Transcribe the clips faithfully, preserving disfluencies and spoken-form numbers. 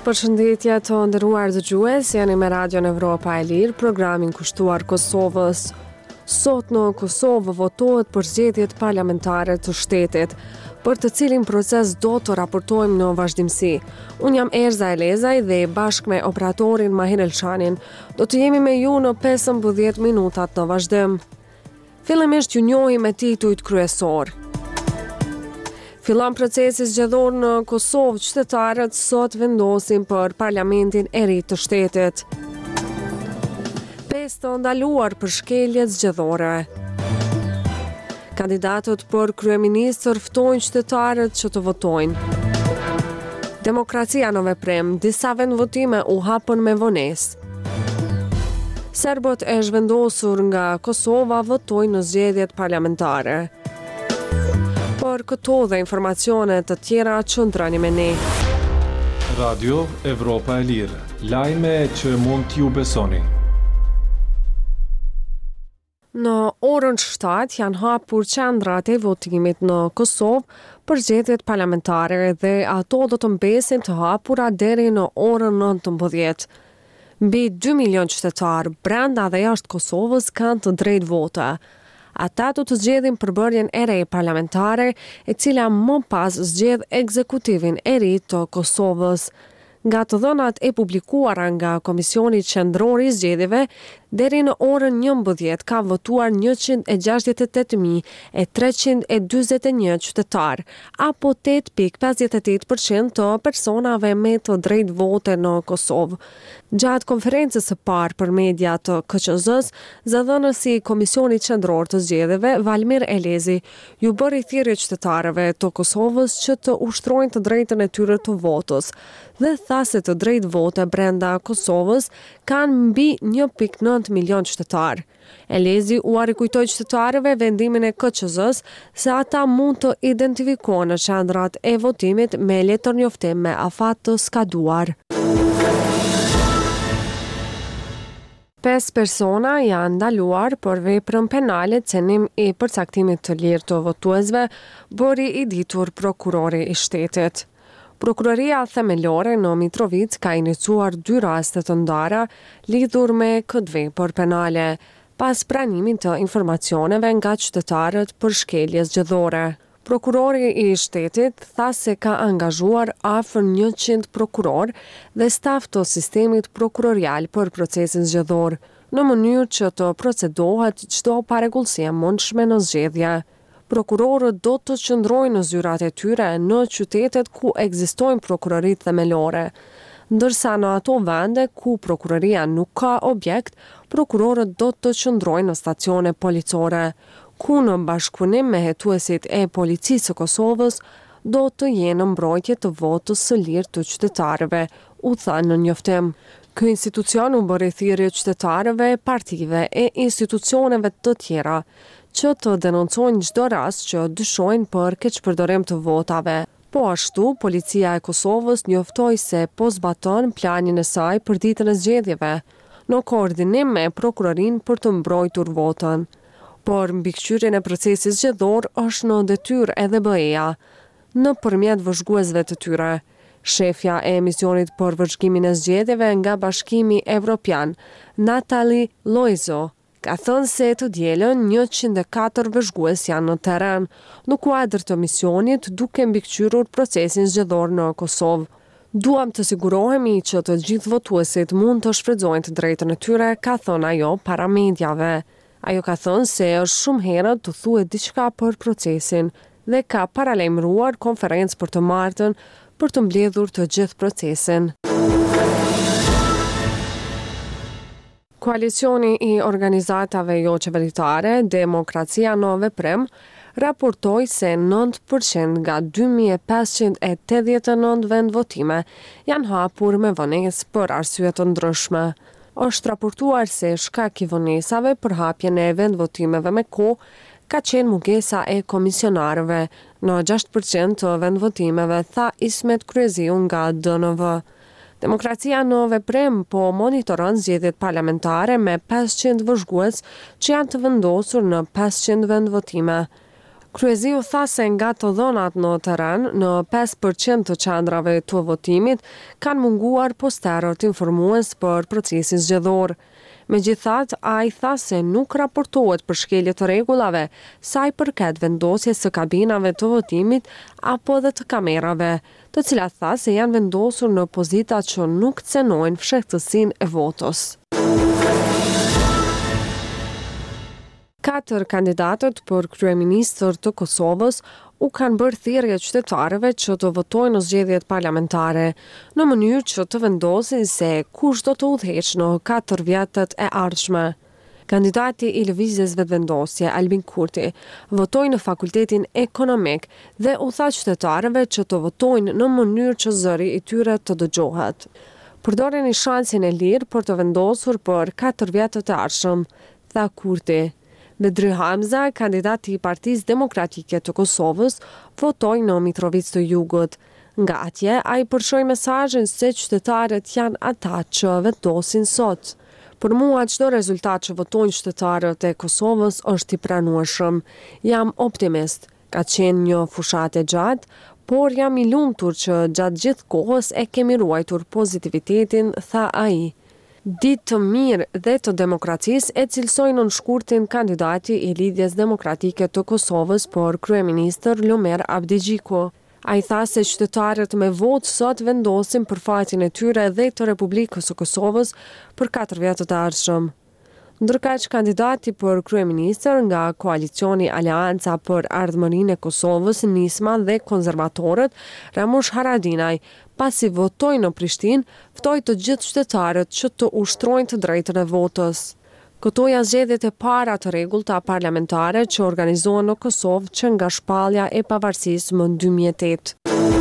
Përshëndetje të nderuar dëgjues, jeni me Radion Evropa e Lirë, programin kushtuar Kosovës. Sot në Kosovë votohet për zgjedhjet parlamentare të shtetit, për të cilin proces do të raportojmë në vazhdimsi. Unë jam Erza Elezaj dhe bashkë me operatorin Mahir Elshanin do të jemi me ju në pesëmbëdhjetë minutat në vazhdim. Fillimisht ju njohim me titujt kryesor. Fillon procesi zgjedhor në Kosovë, qytetarët sot vendosin për parlamentin e ri të shtetit. Pesë të ndaluar për shkeljet zgjedhore. Kandidatët për kryeministër ftojnë qytetarët që të votojnë. Demokracia në veprim, disa vendvotime u hapën me vonesë. Serbët e zhvendosur nga Kosova votojnë në zgjedhjet parlamentare. Për këto dhe informacione të tjera qëndroni me ne. Radio Evropa e Lirë, lajme që mund t'ju besoni. Në orën shtatë janë hapur qendrat e votimit në Kosovë për zgjedhjet parlamentare dhe ato do të mbesin të hapura deri në orën nëntëmbëdhjetë. Mbi dy milion qytetarë brenda dhe jashtë Kosovës kanë të drejtë vote. Ata do të zgjedhin përbërjen e re parlamentare, e cila më pas zgjedh ekzekutivin e ri të Kosovës. Nga të dhënat e publikuara nga Komisioni Qendror i Zgjedhjeve, deri në orën njëmbëdhjetë ka votuar njëqind e gjashtëdhjetë e tetë mijë e treqind e dyzet e një qytetar, apo tetë pikë pesëdhjetë e tetë përqind të personave me të drejtë vote në Kosovë. Gjatë konferencës së parë për media të K Q Z-s, zëdhënësi i Komisionit Qendror të Zgjedhjeve, Valmir Elezi, ju bëri thirrje qytetarëve të Kosovës që të ushtrojnë të drejtën e tyre të votës, dhe tha se të drejtë vote brenda Kosovës kanë mbi një pikë nëntë milion qytetar. Elezi u arikujtoi qytetarëve vendimin e K Q Z-s se ata mund të identifikohen në qendrat e votimit me letër njoftim me afat të skaduar. Pesë persona janë ndaluar për veprën penale cenim i përcaktimit të lirë të votuesve, bëri i ditur prokurori i shtetit. Prokuroria themelore në Mitrovic ka iniciuar dy raste të ndara lidhur me këtë vepër penale, pas pranimin të informacioneve nga qytetarët për shkelje zgjedhore. Prokurori i shtetit tha se ka angazhuar afër njëqind prokuror dhe staf të sistemit prokurorial për procesin zgjedhor, në mënyrë që të procedohet çdo parregullsi e mundshme në zgjedhje. Prokurorët do të qëndrojnë në zyrat e tyre në qytetet ku ekzistojnë prokurorit themelore, ndërsa në ato vende ku prokuroria nuk ka objekt, prokurorët do të qëndrojnë në stacione policore, ku në bashkëpunim me hetuesit e policisë së Kosovës do të jenë mbrojtje të votës së lirë të qytetarëve, u tha në njoftim. Ky institucion u bëri thirrje qytetarëve, partive e institucioneve të tjera që të denoncojnë çdo rast që dyshojnë për keqpërdorim të votave. Po ashtu, policia e Kosovës njoftoi se po zbaton planin e saj për ditën e zgjedhjeve, në koordinim me prokurorin për të mbrojtur votën. Por mbikëqyrjen e procesit zgjedhor është në detyrë edhe B E-ja, nëpërmjet vëzhguesve të tyre. Shefja e misionit për vëzhgimin e zgjedhjeve nga Bashkimi Evropian, Natali Lojzo, ka thënë se të dielën njëqind e katër vëzhgues janë në terren, në kuadër të misionit duke mbikëqyrur procesin zgjedhor në Kosovë. Duam të sigurohemi që të gjithë votuesit mund të shfrytëzojnë të drejtën e tyre, ka thënë ajo para mediave. Ajo ka thënë se është shumë herët të thuhet diçka për procesin dhe ka paralajmëruar konferencë për të martën për të mbledhur të gjithë procesin. Koalicioni i organizatave jo qeveritare, Demokracia në veprim, raportoi se nëntë përqind nga dy mijë e pesëqind e tetëdhjetë e nëntë vendvotime janë hapur me vonesë për arsye të ndryshme. Është raportuar se shkak i vonesave për hapjen e vendvotimeve me kohë ka qenë mungesa e komisionarëve. Në gjashtë përqind të vendvotimeve, tha Ismet Kryeziu nga D N V. Demokracia në veprim po monitoron zgjedhjet parlamentare me pesëqind vëzhgues që janë të vendosur në pesëqind vendvotime. Kryeziu tha se nga të dhënat në terren, në pesë përqind të qendrave të votimit, kanë munguar posterët informues për procesin zgjedhor. Megjithatë, ai tha se nuk raportohet për shkelje të rregullave sa i përket vendosjes së kabinave të votimit apo dhe të kamerave, të cilat tha se janë vendosur në pozita që nuk cenojnë fshehtësinë e votës. Katër kandidatët për kryeministër të Kosovës u kanë bërë thirrje qytetarëve që të votojnë në zgjedhjet parlamentare, në mënyrë që të vendosin se kush do të udhëheqë në katër vjetët e ardhshme. Kandidati i lëvizjes vetëvendosje, Albin Kurti, votoi në Fakultetin Ekonomik dhe u tha qytetarëve që të votojnë në mënyrë që zëri i tyre të dëgjohet. Përdoreni shansin e lirë për të vendosur për katër vjetët e ardhshëm, tha Kurti. Bedri Hamza, kandidati i Partisë Demokratike të Kosovës, votoi në Mitrovic të Jugut. Nga atje, ai përshoi mesazhin se qytetarët janë ata që vendosin sot. Për mua çdo rezultat që votojnë qytetarët e Kosovës është i pranueshëm. Jam optimist. Ka qenë një fushatë e gjatë, por jam i lumtur që gjatë gjithë kohës e kemi ruajtur pozitivitetin, tha ai. Ditë të mirë dhe të demokracisë e cilësoi në shkurtin kandidati i Lidhjes Demokratike të Kosovës për kryeministër Lumer Abdigjiku. Ai tha se qytetarët me votë sot vendosin përfaqësinë e tyre dhe të Republikës së Kosovës për katër vjetët e ardhshëm. Ndërkaq kandidati për kryeministër nga koalicioni Aleanca për Ardhmërinë e Kosovës, Nisma dhe konservatorët, Ramush Haradinaj, pasi votoi në Prishtinë, ftoi të gjithë qytetarët që të ushtrojnë të drejtën e votës. Këto janë zgjedhjet e para të rregullta parlamentare që organizohen në Kosovë që nga shpallja e pavarësisë më dy mijë e tetë.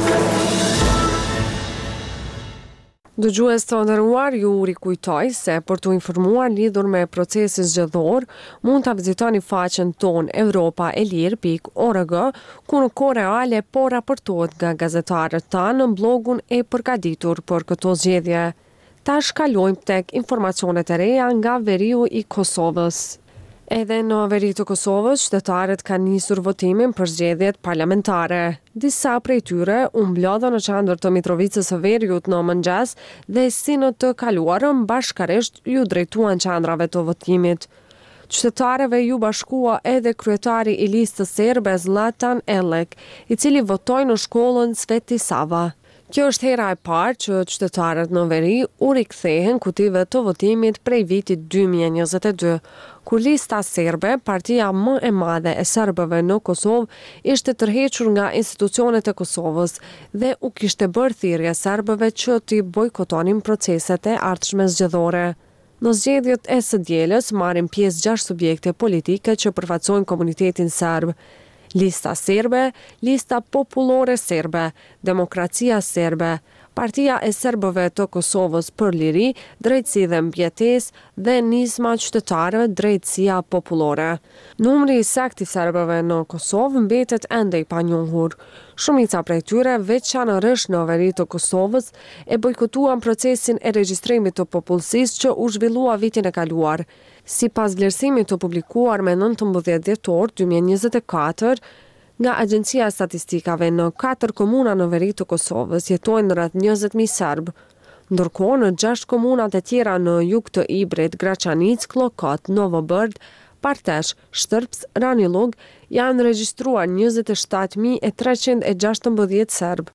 Dëgjues të nderuar, ju rikujtoj se për të informuar lidhur me procesin zgjedhor, mund ta vizitoni faqen tonë europa e lirë pikë org, ku në kohë reale po raportohet nga gazetarët tanë në blogun e përgatitur për këto zgjedhje. Tash kalojmë tek informacionet e reja nga veriu i Kosovës. Edhe në veri të Kosovës, qytetarët kanë nisur votimin për zgjedhjet parlamentare. Disa prej tyre u mblodhën në qendër të Mitrovicës së Veriut në mëngjes dhe si në të kaluarën bashkërisht ju drejtuan qendrave të votimit. Qytetarëve ju bashkua edhe kryetari i listës serbe Zlatan Elek, i cili votoi në shkollën Sveti Sava. Kjo është hera e parë që qytetarët në veri u rikthehen kutive të votimit prej vitit dy mijë e njëzet e dy, kur lista serbe, partia më e madhe e serbëve në Kosovë, ishte tërhequr nga institucionet e Kosovës dhe u kishte bërë thirrje serbëve që t'i bojkotonin proceset e ardhshme zgjedhore. Në zgjedhjet e së dielës marrin pjesë gjashtë subjekte politike që përfaqësojnë komunitetin serb. Lista serbe, Lista popullore serbe, Demokracia serbe, Partia e serbëve të Kosovës për liri, drejtësi dhe mbjetesë dhe Nisma qytetarëve drejtësia popullore. Numri i saktë i serbëve në Kosovë mbetet ende i panjohur. Shumica prej tyre, veçanërisht në veri të Kosovës, e bojkotuan procesin e regjistrimit të popullsisë që u zhvillua vitin e kaluar. Sipas vlerësimit të publikuar me nëntëmbëdhjetë dhjetor dy mijë e njëzet e katër, nga Agjencia e Statistikave, në katër komuna në veri të Kosovës jetojnë rreth njëzet mijë serb, ndërkohë në gjashtë komunat e tjera në jug të Ibrit, Graçanic, Klokot, Novobërd, Partesh, Shtërps, Ranilug, janë regjistruar njëzet e shtatë mijë e treqind e gjashtëmbëdhjetë serb.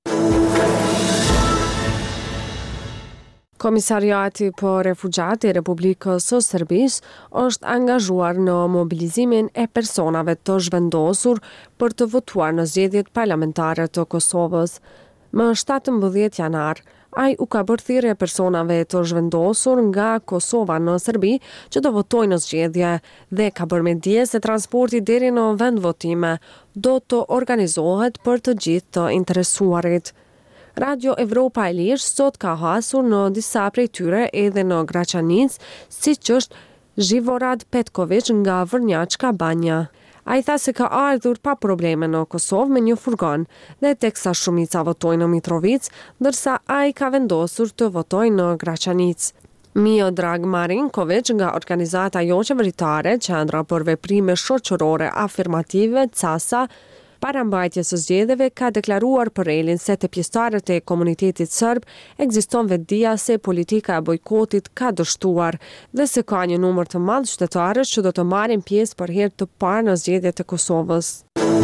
Komisariati për refugjat i Republikës së Serbisë është angazhuar në mobilizimin e personave të zhvendosur për të votuar në zgjedhjet parlamentare të Kosovës. Më shtatëmbëdhjetë janar, ai u ka bërë thirrje personave të zhvendosur nga Kosova në Serbi që të votojnë në zgjedhje dhe ka bërë me dije se transporti deri në vend votime do të organizohet për të gjithë të interesuarit. Radio Evropa e Lirë sot ka hasur në disa prej tyre edhe në Graçanic, siç është Zhivorad Petković nga Vrnjačka Banja. Ai tha se ka ardhur pa probleme në Kosovë me një furgon dhe teksa shumica votojnë në Mitrovic, ndërsa ai ka vendosur të votojnë në Graçanic. Miodrag Marinkovic nga organizata jo qeveritare Qendra për Veprime Shoqërore Afirmative CASA, parambajtjes së zgjedhjeve ka deklaruar për Relin se te pjesëtarët e komunitetit serb ekziston vetdia se politika e bojkotit ka dështuar dhe se ka një numër të madh qytetarësh që do të marrin pjesë për herë të parë në zgjedhjet e Kosovës.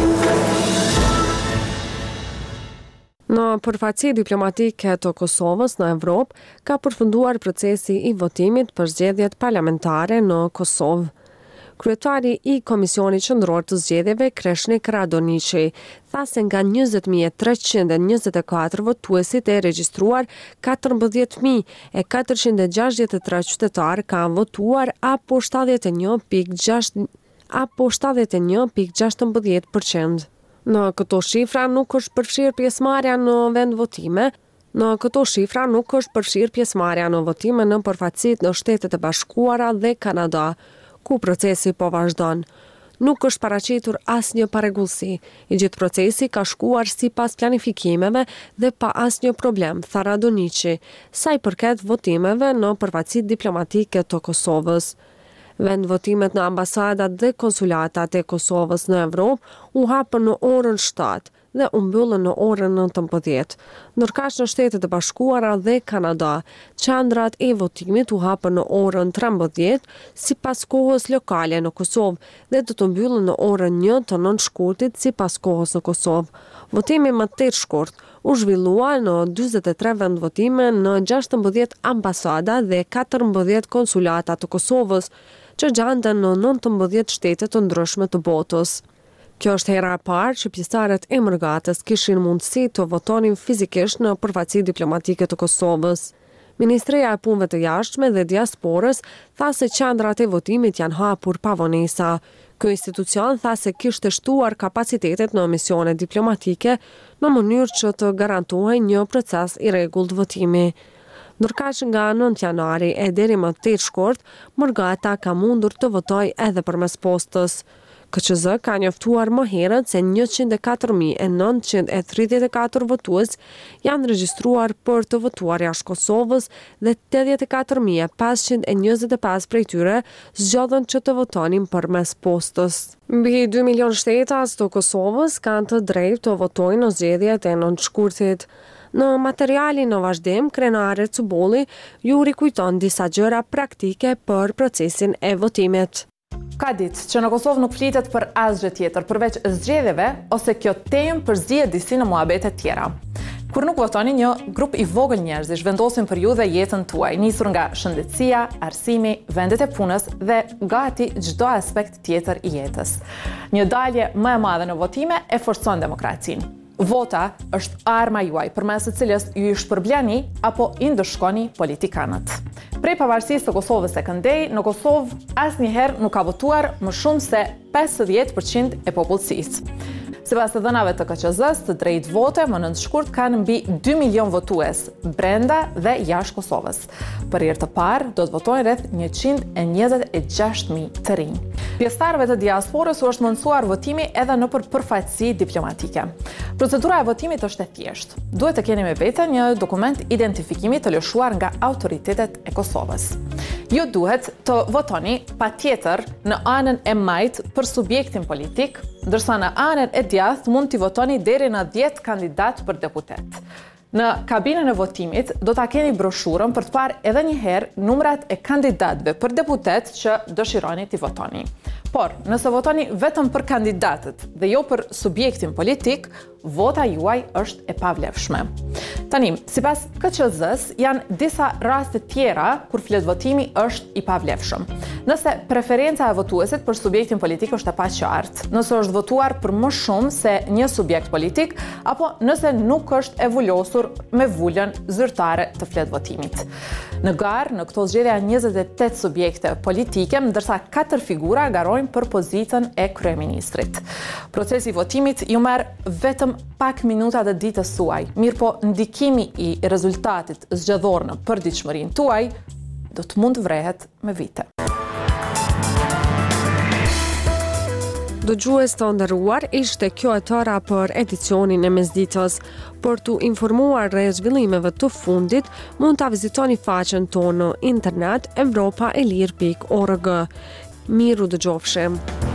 Në përfaqësi diplomatike të Kosovës në Evropë, ka përfunduar procesi i votimit për zgjedhjet parlamentare në Kosovë. Kryetari i Komisionit Qendror të Zgjedhjeve, Kreshnik Radonici, tha se nga njëzet mijë e treqind e njëzet e katër votuesit e regjistruar, katërmbëdhjetë mijë e katërqind e gjashtëdhjetë e tre qytetarë kanë votuar apo shtatëdhjetë e një pikë gjashtë apo shtatëdhjetë e një pikë gjashtëmbëdhjetë përqind. Në këto shifra nuk është përfshirë pjesëmarrja në vend votime, në këto shifra nuk është përfshirë pjesëmarrja në votime në përfaqësitë në Shtetet e Bashkuara dhe Kanada, ku procesi po vazhdon. Nuk është paraqitur asnjë parregullsi. I gjithë procesi ka shkuar sipas planifikimeve dhe pa asnjë problem, tha Radonici, sa i përket votimeve në përfaqësitë diplomatike të Kosovës. Vend votimet në ambasadat dhe konsulatat e Kosovës në Evropë u hapën në orën shtatë dhe u mbyllën në orën nëntëmbëdhjetë. Ndërkaq në Shtetet e Bashkuara dhe Kanada, qendrat e votimit u hapën në orën trembëdhjetë sipas kohës lokale në Kosovë dhe do të mbyllen në orën një të nëntëshkurtit sipas kohës në Kosovë. Votimi më tetë shkurt u zhvillua në dyzet e tre vend votime në gjashtëmbëdhjetë ambasada dhe katërmbëdhjetë konsulata të Kosovës, që gjanden në nëntëmbëdhjetë shtete të ndryshme të botës. Kjo është hera e parë që pjesëtarët e Mërgatës kishin mundësi të votonin fizikisht në përfaqësi diplomatike të Kosovës. Ministreja e Punëve të Jashtme dhe Diasporës tha se qendrat e votimit janë hapur pa vonesa. Ky institucion tha se kishte shtuar kapacitetet në misione diplomatike në mënyrë që të garantohej një proces i rregullt votimi. Ndërkaq nga nëntë janari e deri më tetë shkurt, Mërgata ka mundur të votojë edhe përmes postës. K Q Z ka njoftuar më herët se njëqind e katër mijë e nëntëqind e tridhjetë e katër votues janë regjistruar për të votuar jashtë Kosovës dhe tetëdhjetë e katër mijë e pesëqind e njëzet e pesë prej tyre zgjodhen që të votonin përmes postës. Mbi dy milion shtetas të Kosovës kanë të drejtë të votojnë në zgjedhjet e nëntëshkurtit. Në materialin në vazhdim, Krenare Cubolli ju rikujton disa gjëra praktike për procesin e votimit. Ka ditë që në Kosovë nuk flitet për asgjë tjetër përveç zgjedhjeve ose kjo temë përzihet disi në muhabete tjera. Kur nuk votoni, një grup i vogël njerëzish vendosin për ju dhe jetën tuaj, nisur nga shëndetësia, arsimi, vendet e punës dhe gati çdo aspekt tjetër i jetës. Një dalje më e madhe në votime e forcon demokracinë. Vota është arma juaj përmes së cilës ju i shpërbleni apo i ndëshkoni politikanët. Prej pavarësisë të Kosovës së Këndej, në Kosovë asnjëherë nuk ka votuar më shumë se pesëdhjetë përqind e popullsisë. Sipas të dhënave të K Q Z-s, të drejtë vote më nëntëshkurt kanë mbi dy milion votues brenda dhe jashtë Kosovës. Për herë të parë do të votojnë rreth njëqind e njëzet e gjashtë mijë të rinj. Pjesëtarëve të diasporës u është mundësuar votimi edhe nëpër përfaqësi diplomatike. Procedura e votimit është e thjeshtë. Duhet të keni me vete një dokument identifikimi të lëshuar nga autoritetet e Kosovës. Ju duhet të votoni patjetër në anën e majtë për subjektin politik, ndërsa në anën e djathtë mund t'i votoni deri në dhjetë kandidat për deputet. Në kabinën e votimit do ta keni broshurën për të parë edhe një herë numrat e kandidatëve për deputet që dëshironi t'i votoni. Por, nëse votoni vetëm për kandidatët dhe jo për subjektin politik, vota juaj është e pavlefshme. Tani, sipas K Q Z-s, janë disa raste tjera kur flet votimi është i pavlefshëm. Nëse preferenca e votuesit për subjektin politik është e paqartë, nëse është votuar për më shumë se një subjekt politik, apo nëse nuk është e vullosur me vullën zyrtare të flet votimit. Në garë, në këto zgjedhje janë njëzet e tetë subjekte politike, ndërsa katër figura garojnë për pozicën e kryeministrit. Procesi i votimit ju merr vetëm pak minuta të ditës suaj, mirë po ndikimi i rezultatit zgjedhor në përditshmërinë tuaj do të mund vrehet me vite. Dëgjues të nderuar, ishte kjo e tëra për edicionin e mesditës. Për t'u informuar rreth zhvillimeve të fundit, mund ta vizitoni faqen tonë në internet evropaelir pikë org. Miru dëgjofshim.